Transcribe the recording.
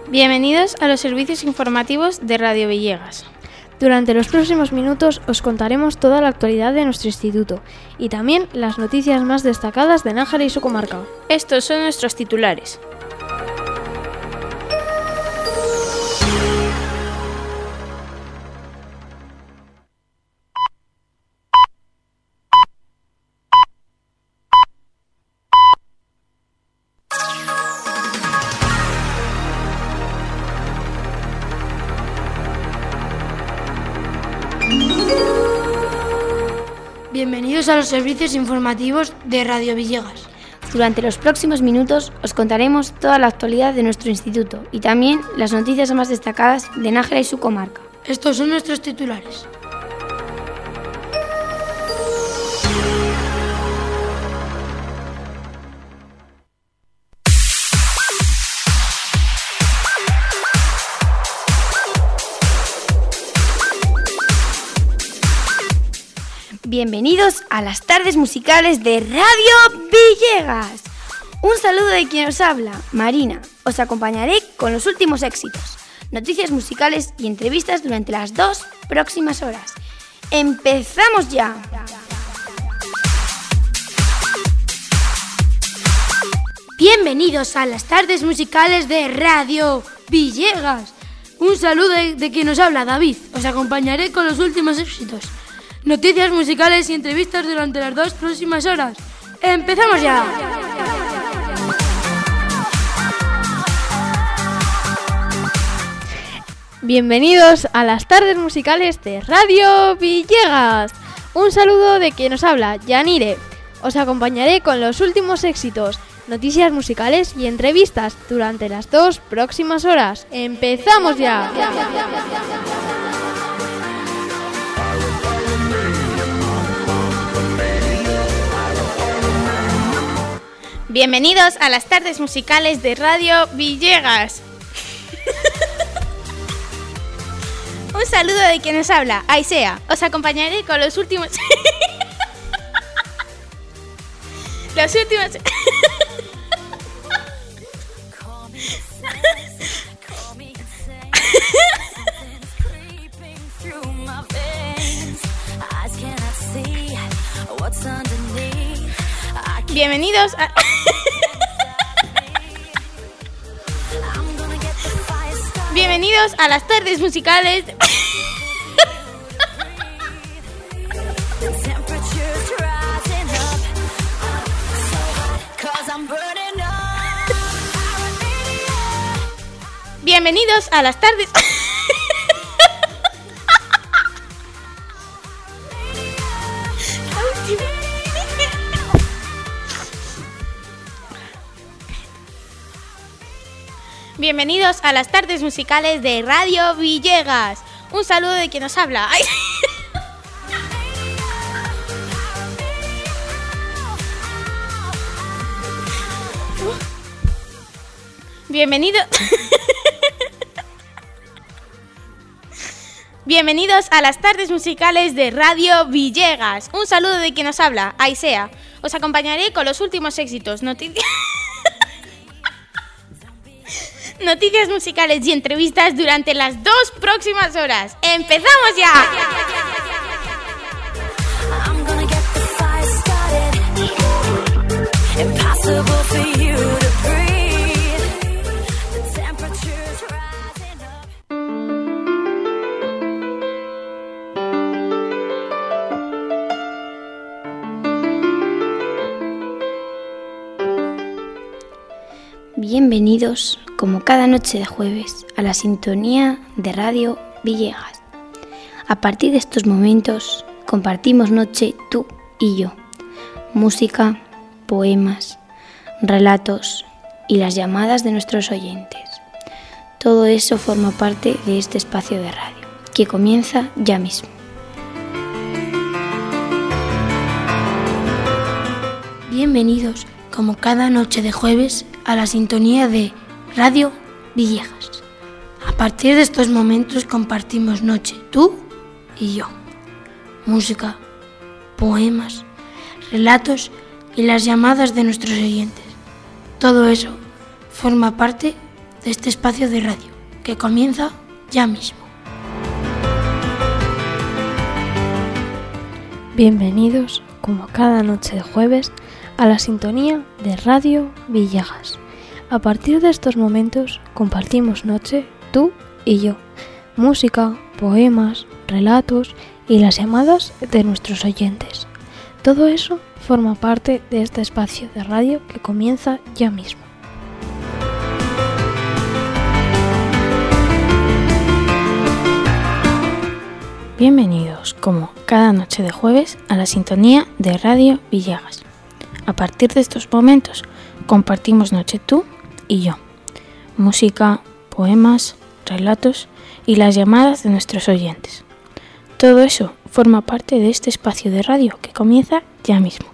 Bienvenidos a los servicios informativos de Radio Villegas. Durante los próximos minutos os contaremos toda la actualidad de nuestro instituto y también las noticias más destacadas de Nájera y su comarca. Estos son nuestros titulares. Bienvenidos a los servicios informativos de Radio Villegas. Durante los próximos minutos os contaremos toda la actualidad de nuestro instituto y también las noticias más destacadas de Nájera y su comarca. Estos son nuestros titulares. Bienvenidos a las tardes musicales de Radio Villegas. Un saludo de quien os habla, Marina. Os acompañaré con los últimos éxitos, noticias musicales y entrevistas durante las 2 próximas horas. ¡Empezamos ya! Bienvenidos a las tardes musicales de Radio Villegas. Un saludo de quien os habla, David. Os acompañaré con los últimos éxitos, noticias musicales y entrevistas durante las 2 próximas horas. ¡Empezamos ya! Bienvenidos a las tardes musicales de Radio Villegas. Un saludo de quien os habla, Yanire. Os acompañaré con los últimos éxitos, noticias musicales y entrevistas durante las 2 próximas horas. ¡Empezamos ya! Bienvenidos a las tardes musicales de Radio Villegas. Un saludo de quien os habla, Aisea. Os acompañaré con los últimos... Bienvenidos a... Bienvenidos a las tardes musicales... Bienvenidos a las tardes... Bienvenidos a las tardes musicales de Radio Villegas. Un saludo de quien nos habla. ¡Ay! Bienvenidos a las tardes musicales de Radio Villegas. Un saludo de quien nos habla, Aisea. Os acompañaré con los últimos éxitos, noticias musicales y entrevistas durante las 2 próximas horas. ¡Empezamos ya! Bienvenidos, como cada noche de jueves, a la sintonía de Radio Villegas. A partir de estos momentos, compartimos noche tú y yo. Música, poemas, relatos y las llamadas de nuestros oyentes. Todo eso forma parte de este espacio de radio, que comienza ya mismo. Bienvenidos, como cada noche de jueves, a la sintonía de Radio Villegas. A partir de estos momentos compartimos noche, tú y yo. Música, poemas, relatos y las llamadas de nuestros oyentes. Todo eso forma parte de este espacio de radio, que comienza ya mismo. Bienvenidos, como cada noche de jueves, a la sintonía de Radio Villegas. A partir de estos momentos compartimos noche, tú y yo, música, poemas, relatos y las llamadas de nuestros oyentes. Todo eso forma parte de este espacio de radio que comienza ya mismo. Bienvenidos, como cada noche de jueves, a la sintonía de Radio Villegas. A partir de estos momentos compartimos noche tú y yo, música, poemas, relatos y las llamadas de nuestros oyentes. Todo eso forma parte de este espacio de radio que comienza ya mismo.